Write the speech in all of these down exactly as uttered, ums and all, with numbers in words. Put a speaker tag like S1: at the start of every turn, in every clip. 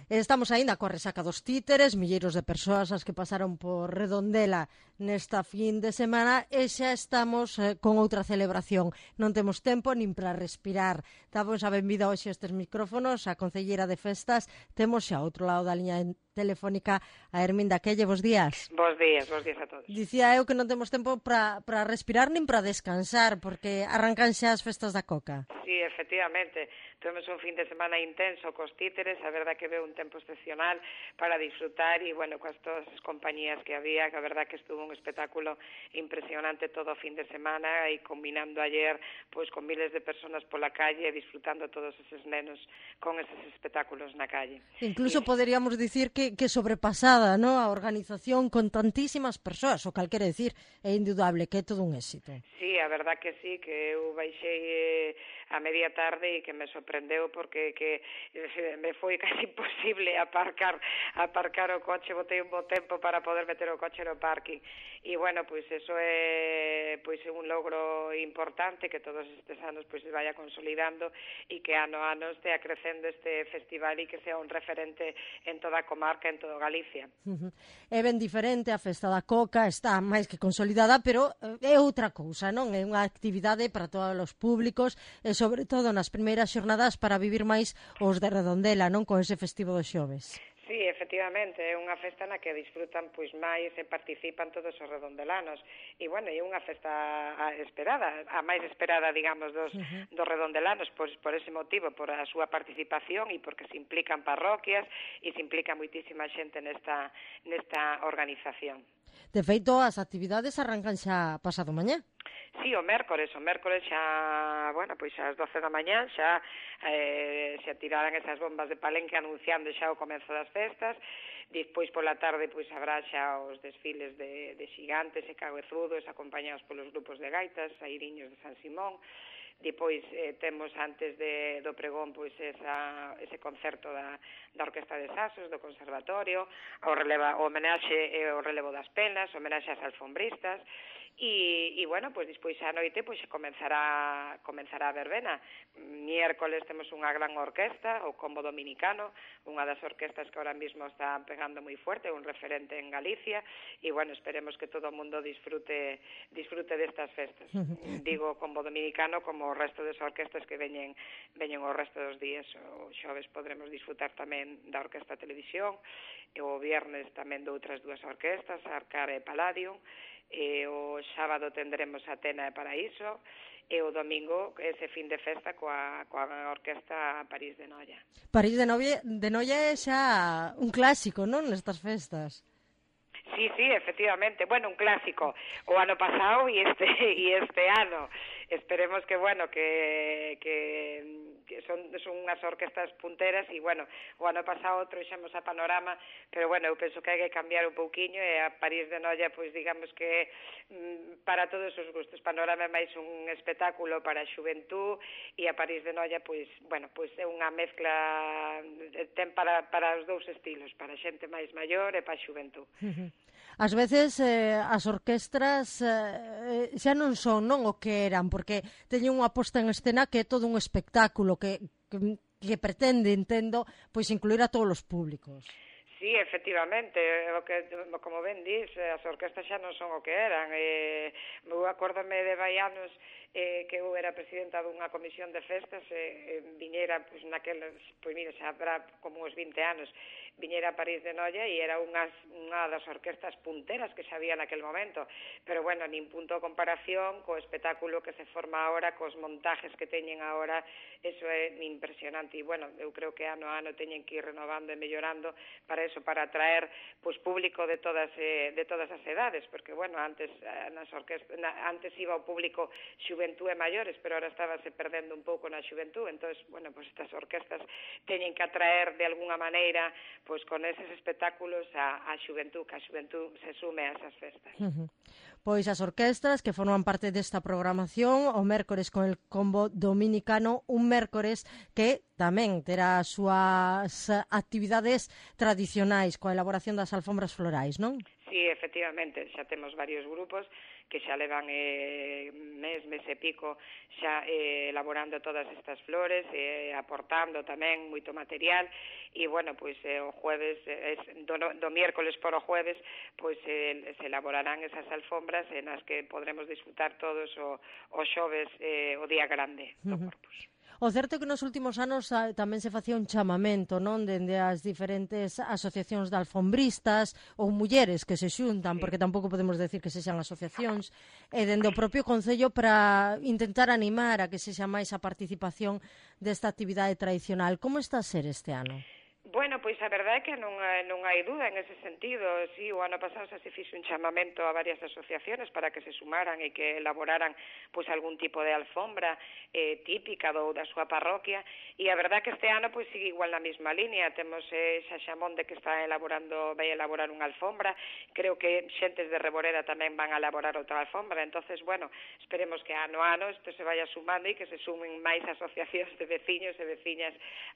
S1: Estamos aínda coa resaca dos títeres, milleiros de persoas as que pasaron por Redondela nesta fin de semana e xa estamos eh, con outra celebración. Non temos tempo nin para respirar. Damos a benvida hoxe a estes micrófonos a concelleira de festas. Temos xa outro lado da liña telefónica a Herminda Quelle. Bos días.
S2: Bos días, bos días a todos.
S1: Dicía eu que non temos tempo para para respirar nin para descansar, porque arrancan xa as festas da Coca.
S2: Sí, efectivamente. Tuvemos un fin de semana intenso cos títeres, a verdad que veo un tempo excepcional para disfrutar e, bueno, coas todas as compañías que había, que a verdad que estuvo un espectáculo impresionante todo o fin de semana e combinando ayer pois con miles de personas pola calle e disfrutando todos eses nenos con eses espectáculos na calle.
S1: Incluso
S2: e...
S1: poderíamos dicir que, que sobrepasada, ¿no? A organización con tantísimas persoas, o cal quere decir, é indudable que é todo un éxito.
S2: Sí, a verdad que sí, que eu baixei eh, a media tarde e que me sorprendeu porque que me foi casi imposible aparcar aparcar o coche, botei un bo tempo para poder meter o coche no parking. E bueno, pois eso é pois é un logro importante que todos estes anos pois se vaya consolidando e que ano a ano estea crecendo este festival e que sea un referente en toda a comarca, en toda Galicia.
S1: Uh-huh. É ben diferente, a Festa da Coca está máis que consolidada, pero é outra cousa, non? É unha actividade para todos os públicos e sobre todo nas primeiras xornadas para vivir máis os de Redondela, non? Con ese festivo dos xoves.
S2: Sí, efectivamente, é unha festa na que disfrutan pois máis e participan todos os redondelanos. E, bueno, é unha festa esperada, a máis esperada, digamos, dos, uh-huh. dos redondelanos, por, por ese motivo, por a súa participación e porque se implican parroquias e se implica moitísima xente nesta, nesta organización.
S1: De feito, as actividades arrancan xa pasado mañá.
S2: Sí, o mércores, o mércores xa, bueno, pois ás doce da mañá xa eh, se atiraran esas bombas de Palenque anunciando xa o comezo das festas. Despois pola tarde pois habrá xa os desfiles de, de xigantes e cabezudos acompañados polos grupos de gaitas, sairiños de San Simón. Depois eh, temos antes de, do pregón pois esa, ese concerto da, da Orquesta de Sasos, do Conservatorio, o, releva, o homenaxe e o relevo das penas, o homenaxe ás alfombristas. E, e bueno, pois despois a noite pois comenzará comenzará a verbena. Miércoles temos unha gran orquesta, o Combo Dominicano, unha das orquestas que ahora mismo está pegando moi fuerte, un referente en Galicia, e bueno, esperemos que todo o mundo disfrute disfrute destas festas. Digo Combo Dominicano como o resto das orquestas que veñen veñen o resto dos días. O xoves podremos disfrutar tamén da Orquesta Televisión, e o viernes tamén de outras dúas orquestas, Arcare e Palladium. E o sábado tendremos Atena e Paraíso e o domingo ese fin de festa coa, coa orquesta París de Noia.
S1: París de Noia, de Noia é xa un clásico, non, nestas festas?
S2: Sí, sí, efectivamente. Bueno, un clásico. O ano pasado e este e este ano. Esperemos que, bueno, que, que, que son, son unhas orquestas punteras e, bueno, o ano pasado trouxemos a Panorama, pero, bueno, eu penso que hai que cambiar un pouquiño e a París de Noia, pois, digamos que mm, para todos os gustos. Panorama é máis un espectáculo para a xuventud e a París de Noia, pois, bueno, pois é unha mezcla, ten para, para os dous estilos, para a xente máis maior e para a xuventud.
S1: Ás veces eh, as orquestras eh, xa non son non o que eran, porque teñen unha posta en escena que é todo un espectáculo que, que, que pretende, entendo, pois incluir a todos os públicos.
S2: Sí, efectivamente, o que, como ben dis, as orquestas xa non son o que eran. Eh, eu acórdame de vai anos eh, que eu era presidenta dunha comisión de festas e eh, viñera, pois, naqueles, pois mira, xa habrá como uns vinte anos, viñera a París de Noia e era unhas, unha das orquestas punteras que xa había naquel momento, pero bueno, nin punto de comparación co espectáculo que se forma agora, cos montajes que teñen agora, eso é impresionante e bueno, eu creo que ano a ano teñen que ir renovando e mellorando para eso, para atraer pois público de todas eh, de todas as edades, porque bueno, antes eh, nas orquestas, na, antes iba o público xuventud e maiores, pero ahora estábase perdendo un pouco na xuventud, entonces, bueno, pois estas orquestas teñen que atraer de alguna maneira pois con eses espectáculos a, a xuventud, que a xuventud se sume a esas festas.
S1: Uh-huh. Pois as orquestras que forman parte desta programación, o mércores con el Combo Dominicano, un mércores que tamén terá as súas actividades tradicionais coa elaboración das alfombras florais, non?
S2: Sí, efectivamente, xa temos varios grupos que xa levan eh, mes, mes e pico xa eh, elaborando todas estas flores, eh, aportando tamén moito material, e, bueno, pois eh, o jueves, eh, do, do miércoles por o jueves, pois eh, se elaborarán esas alfombras en as que podremos disfrutar todos o, o xoves eh, o día grande do Corpus.
S1: O certo é que nos últimos anos a, tamén se facía un chamamento, non, dende as diferentes asociacións de alfombristas ou mulleres que se xuntan, sí, porque tampouco podemos decir que sexan asociacións, e dende o propio Concello para intentar animar a que sexa máis a participación desta actividade tradicional. Como está a ser este ano?
S2: Bueno, pois a verdade é que non, non hai duda en ese sentido. Sí, o ano pasado xa se fixo un chamamento a varias asociaciones para que se sumaran e que elaboraran pois algún tipo de alfombra eh, típica do, da súa parroquia, e a verdade é que este ano pois sigue igual na mesma línea. Temos eh, Xaxamonde que está elaborando, vai elaborar unha alfombra, creo que xentes de Reboreda tamén van a elaborar outra alfombra. Entonces, bueno, esperemos que ano a ano isto se vaya sumando e que se sumen máis asociacións de veciños e veciñas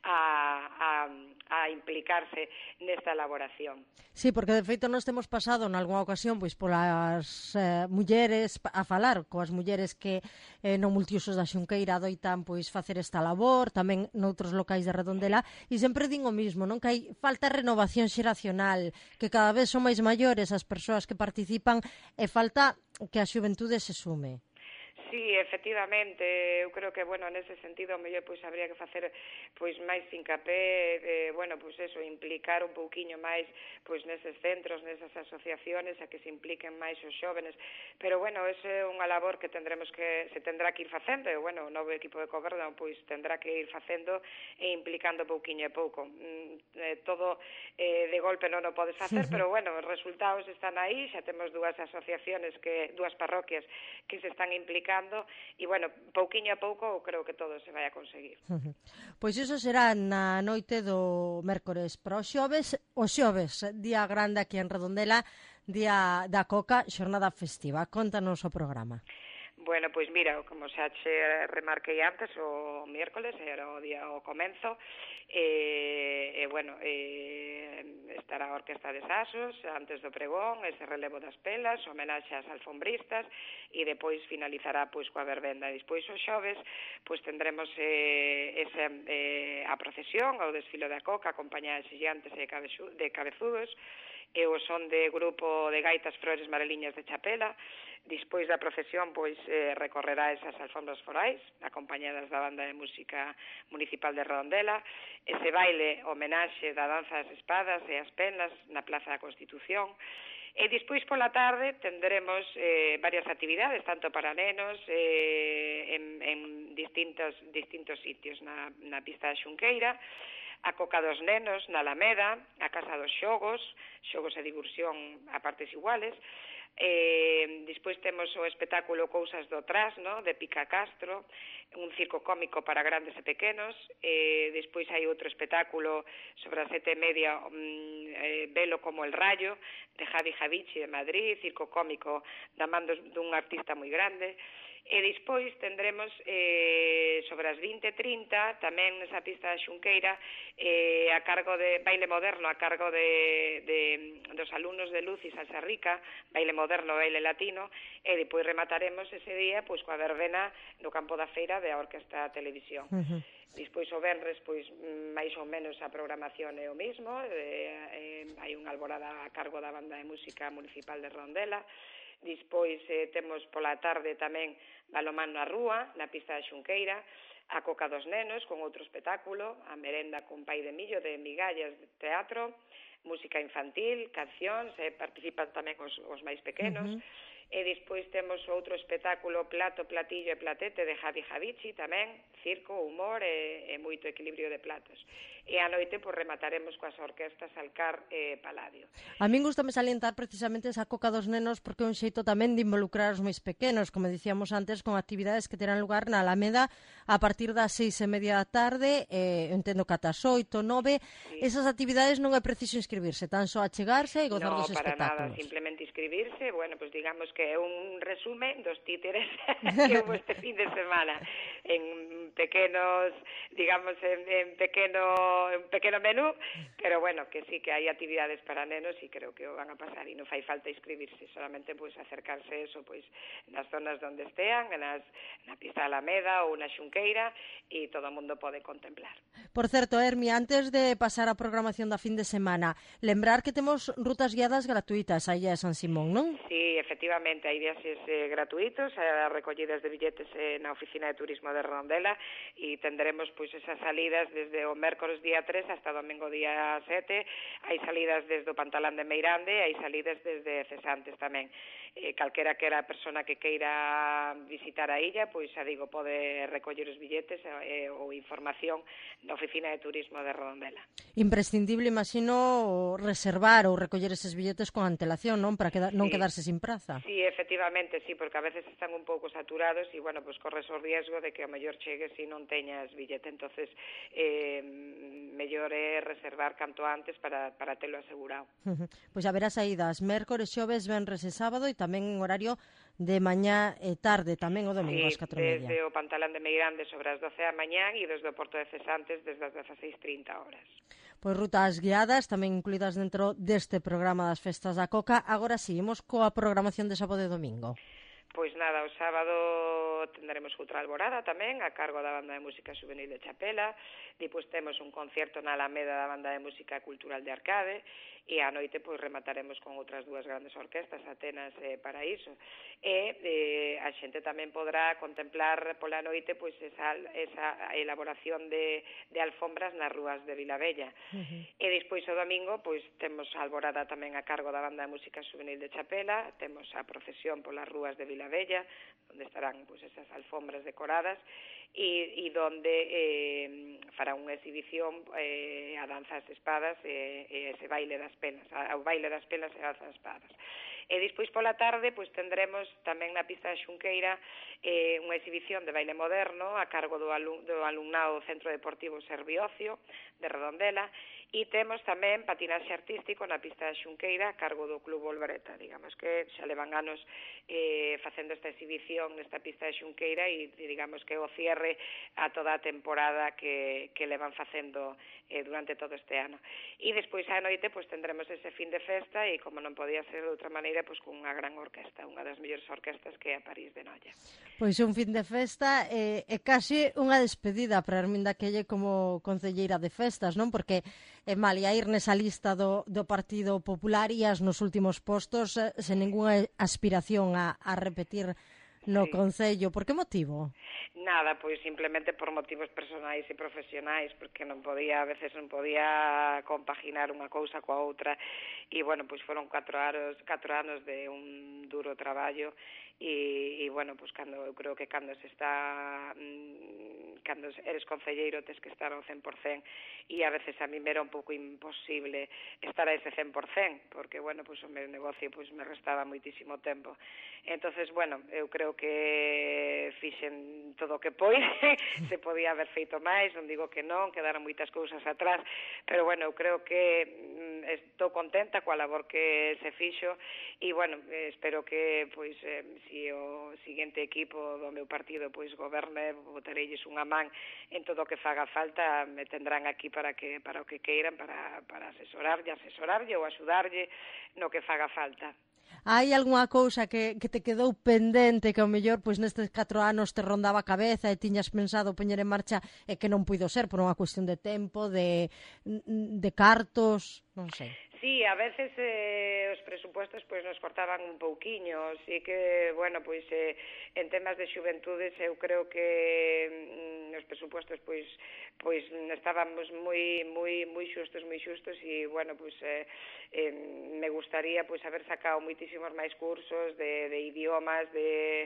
S2: a, a, a a implicarse nesta elaboración.
S1: Sí, porque de feito nós temos pasado en algunha ocasión pois polas eh, mulleres a falar coas mulleres que eh, no multiusos da Xunqueira doitan pois facer esta labor, tamén noutros locais de Redondela, e sempre din o mismo, non, que hai falta renovación xeracional, que cada vez son máis maiores as persoas que participan e falta que a xuventude se sume.
S2: Sí, efectivamente, eu creo que, bueno, nese sentido, mellor, pois, habría que facer, pois, máis hincapé, eh, bueno, pois, eso, implicar un pouquiño máis, pois, neses centros, nesas asociaciones, a que se impliquen máis os xóvenes, pero, bueno, ese é unha labor que tendremos que, se tendrá que ir facendo, e, bueno, o novo equipo de goberno, pois, tendrá que ir facendo e implicando pouquiño e pouco. Mm, eh, todo eh, de golpe non o podes facer, pero, bueno, os resultados están aí, xa temos dúas asociaciones, que dúas parroquias que se están implicando, e, bueno, pouquiño a pouco creo que todo se vai a conseguir.
S1: Pois iso será na noite do mércores para o xoves, o xoves, día grande aquí en Redondela, día da Coca, xornada festiva. Contanos o programa.
S2: Bueno, pois mira, como xa che remarquei antes, o miércoles era o día o comenzo, e, e bueno, e, estará a Orquesta de Sasos antes do pregón, ese relevo das pelas, homenaxe ás alfombristas, e depois finalizará pois coa verbenda. E despois o xoves pois tendremos eh, esa, eh, a procesión, o desfilo da Coca, acompañada de xillantes e de cabezudos, e o son de grupo de gaitas Flores Mareliñas de Chapela. Despois da procesión, pois, eh, recorrerá esas alfombras forais, acompañadas da Banda de Música Municipal de Redondela, ese baile homenaxe da danza das espadas e as penlas na Plaza da Constitución, e despois pola tarde tendremos eh, varias actividades, tanto para nenos, eh, en, en distintos, distintos sitios, na, na pista da Xunqueira, a Coca dos Nenos na Alameda, a Casa dos Xogos, xogos e diversión a partes iguales. Eh, despois temos o espectáculo Cousas do Tras, no? De Pica Castro, un circo cómico para grandes e pequenos. Eh, despois hai outro espectáculo sobre as sete e media, um, eh, Velo como el rayo, de Javi Javici de Madrid, circo cómico da man dun artista moi grande. E despois tendremos eh, sobre as vinte e trinta tamén nesa pista da Xunqueira eh, a cargo de baile moderno a cargo de, de dos alumnos de Luz e Salsa Rica, baile moderno, baile latino, e depois remataremos ese día pois coa verbena no campo da feira da Orquesta Televisión. Uh-huh. Despois o venres, pois máis ou menos a programación é o mismo, eh, eh, hai unha alborada a cargo da Banda de Música Municipal de Redondela. Despois eh, temos pola tarde tamén balomán na rúa, na pista da Xunqueira, a Coca dos Nenos con outro espectáculo, a merenda con pai de millo de migallas de teatro, música infantil, cancións, eh, participan tamén os, os máis pequenos. Uh-huh. E despois temos outro espectáculo Plato, Platillo e Platete de Javi Javici tamén, circo, humor e, e moito equilibrio de platos. E a noite pois, remataremos coas orquestas Alcar e Paladio.
S1: A min gustame salientar precisamente esa Coca dos Nenos porque é un xeito tamén de involucrar os máis pequenos, como dicíamos antes, con actividades que terán lugar na Alameda a partir das seis e media da tarde, eh, entendo que ata as oito, nove. Sí. Esas actividades non é preciso inscribirse, tan só achegarse e gozar
S2: no,
S1: dos espectáculos.
S2: No, para nada, simplemente inscribirse. Bueno, pois pues digamos que que é un resumen dos títeres que hubo este fin de semana en pequenos, digamos, en, en pequeno en pequeno menú, pero bueno, que sí que hai actividades para nenos e creo que o van a pasar e non fai falta inscribirse, solamente pois acercarse eso pois nas zonas onde estean, nas, na pista da Alameda ou na Xunqueira, e todo o mundo pode contemplar.
S1: Por certo, Hermi, antes de pasar a programación da fin de semana, lembrar que temos rutas guiadas gratuitas aí a San Simón, non?
S2: Sí, efectivamente, hai viaxes eh, gratuitos, a recollidas de billetes eh, na Oficina de Turismo de Redondela, e tenderemos pois esas salidas desde o mércores día tres hasta o domingo día sete, hai salidas desde o Pantalán de Meirande, hai salidas desde Cesantes tamén. Eh, calquera que era a persona que queira visitar a illa, pois xa digo, pode recoller os billetes eh, ou información na Oficina de Turismo de Redondela.
S1: Imprescindible, imagino, reservar ou recoller eses billetes con antelación, non? Para queda, non
S2: Sí.
S1: quedarse sin praza.
S2: Sí, efectivamente, sí, porque a veces están un pouco saturados e, bueno, pues corres o riesgo de que a mellor chegues e non teñas billete, entonces eh, mellor é reservar canto antes para, para telo asegurado.
S1: Pois haberá saídas mércores, xoves, venres e sábado e tamén en horario de mañá e tarde, tamén o domingo
S2: Sí,
S1: ás catro e media.
S2: desde o Pantalán de Meirande sobre as doce da mañán e desde o Porto de Cesantes desde as dezaseis trinta horas.
S1: Pois rutas guiadas tamén incluídas dentro deste programa das Festas da Coca. Agora seguimos coa programación de sábado e domingo.
S2: Pois nada, o sábado tendremos outra alborada tamén a cargo da Banda de Música Juvenil de Chapela, depois temos un concerto na Alameda da Banda de Música Cultural de Arcade e á noite pois remataremos con outras dúas grandes orquestas, Atenas e Paraíso. E eh, a xente tamén podrá contemplar pola noite pois esa, esa elaboración de, de alfombras nas rúas de Vilabella. Uh-huh. E despois o domingo pois temos a alborada tamén a cargo da Banda de Música Juvenil de Chapela, temos a procesión polas rúas de Vilabella, onde estarán pois esas alfombras decoradas e, e donde eh, fará unha exhibición eh, a danza das espadas e, e ese baile das penas, ao baile das penas e a danza das espadas. E despois pola tarde pois tendremos tamén na pista da Xunqueira eh, unha exhibición de baile moderno a cargo do, alum, do alumnado do Centro Deportivo Serviocio de Redondela, e temos tamén patinaxe artístico na pista da Xunqueira a cargo do Club Volbreta, digamos que xa levan anos eh, facendo esta exhibición nesta pista da Xunqueira e digamos que o cierre a toda a temporada que, que levan facendo eh, durante todo este ano. E despois á noite pois tendremos ese fin de festa e como non podía ser de outra maneira pois con unha gran orquesta, unha das mellores orquestas que é a París de Noia.
S1: Pois un fin de festa e, e casi unha despedida para Herminda Quelle como concelleira de festas, non? Porque é mal, ia ir nesa lista do, do Partido Popular e as nos últimos postos eh, sen ninguna aspiración a, a repetir no sí. Concello. Por que motivo?
S2: Nada, pois simplemente por motivos personais e profesionais, porque non podía, a veces non podía compaginar unha cousa coa outra, e, bueno, pois foron catro anos, catro anos de un duro traballo, e, e bueno, pois cando, eu creo que cando se está, mmm, cando eres concelleiro tes que estar ao cen por cen, e a veces a mí me era un pouco imposible estar a ese cen por cen, porque, bueno, pois o meu negocio pois me restaba moitísimo tempo. Entonces, bueno, eu creo que fixen todo o que pois, se podía haber feito máis, non digo que non, quedaron moitas cousas atrás, pero, bueno, eu creo que mm, estou contenta coa labor que se fixo e, bueno, espero que, pois, eh, si o seguinte equipo do meu partido, pois, goberne, botareilles unha man en todo o que faga falta, me tendrán aquí para que para o que queiran, para, para asesorarlle, asesorarlle ou axudarlle no que faga falta.
S1: Hai algunha cousa que, que te quedou pendente que ao mellor pois nestes catro anos te rondaba a cabeza e tiñas pensado poñer en marcha e que non puido ser por unha cuestión de tempo, de, de cartos, non sei.
S2: Sí, a veces eh, os presupuestos pois nos cortaban un pouquiño, así que, bueno, pois eh, en temas de xuventudes eu creo que mm, os presupuestos pois pois estábamos moi moi moi xustos, moi xustos e, bueno, pois eh, eh, me gustaría pois haber sacado moitísimos máis cursos de, de idiomas, de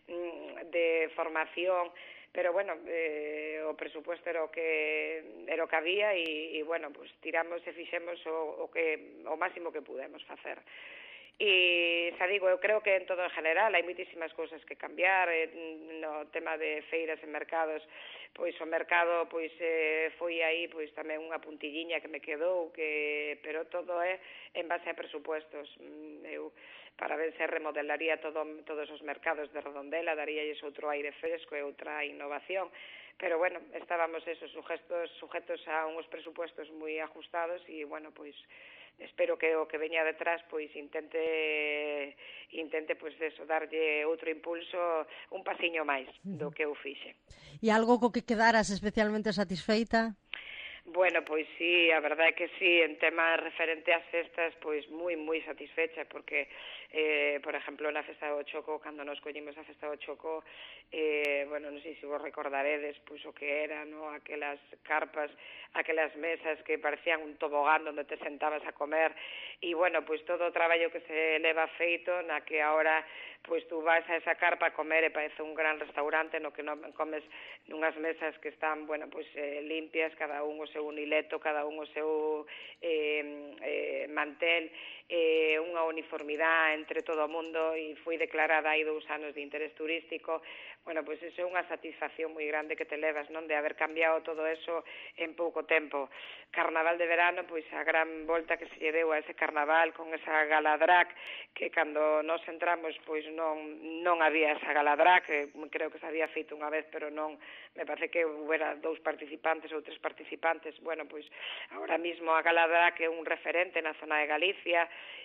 S2: de formación. Pero, bueno, eh, o presupuesto era o que era o que había e, e bueno, pues tiramos e fixemos o, o que o máximo que pudemos facer. e xa digo, eu creo que en todo en general hai moitísimas cousas que cambiar, eh, no tema de feiras e mercados, pois o mercado pois eh, foi aí pois tamén unha puntilliña que me quedou, que pero todo é en base a presupuestos. Eu para ver se remodelaría todo, todos os mercados de Redondela, daríalles outro aire fresco e outra innovación, pero bueno, estábamos esos sujetos, sujetos a uns presupuestos moi ajustados e bueno, pois espero que o que veña detrás pois intente intente pois eso, darlle outro impulso, un pasiño máis do que eu fixe.
S1: E algo co que quedaras especialmente satisfeita?
S2: Bueno, pois sí, a verdade é que sí, en tema referente ás festas, pois moi, moi satisfecha, porque, eh, por exemplo, na Festa do Choco, cando nos collimos a Festa do Choco, eh, bueno, non sei se vos recordaredes, pois o que era, no? Aquelas carpas, aquelas mesas que parecían un tobogán onde te sentabas a comer, e, bueno, pois todo o traballo que se leva feito, na que agora, pois tú vas a esa carpa a comer e parece un gran restaurante no que non comes nunhas mesas que están, bueno, pois eh, limpias, cada un o seu unileto, cada un o seu eh, eh, mantel, eh, unha uniformidade entre todo o mundo, e foi declarada hai dous anos de interés turístico. Bueno, pois iso é unha satisfacción moi grande que te levas, non, de haber cambiado todo eso en pouco tempo. Carnaval de verano, pois a gran volta que se lle deu a ese carnaval con esa gala drag, que cando nos entramos pois non non había esa gala drag, que creo que se había feito unha vez, pero non, me parece que hubiera dous participantes ou tres participantes. Bueno, pois agora mismo a gala drag é un referente na zona de Galicia,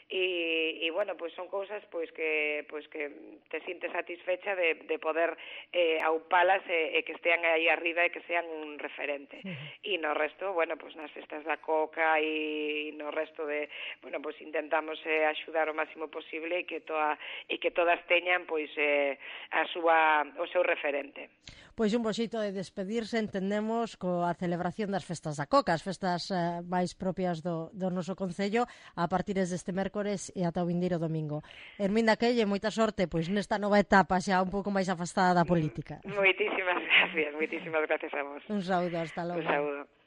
S2: e, e bueno, pois son cousas pois que pois que te sintes satisfecha de, de poder eh, aupalas e, e que estean aí arriba e que sean un referente. E no resto, bueno, pois nas festas da Coca e no resto de, bueno, pois intentamos eh, axudar o máximo posible e que toda e que todas teñan pois eh, a súa o seu referente.
S1: Pois un bo xeito de despedirse, entendemos, coa celebración das festas da Coca, as festas eh, máis propias do, do noso concello, a partir deste mércores e ata o vindeiro domingo. Herminda Quelle, moita sorte pois nesta nova etapa xa un pouco máis afastada da política.
S2: Moitísimas gracias, moitísimas gracias a vos.
S1: Un saúdo, hasta logo.
S2: Un saúdo.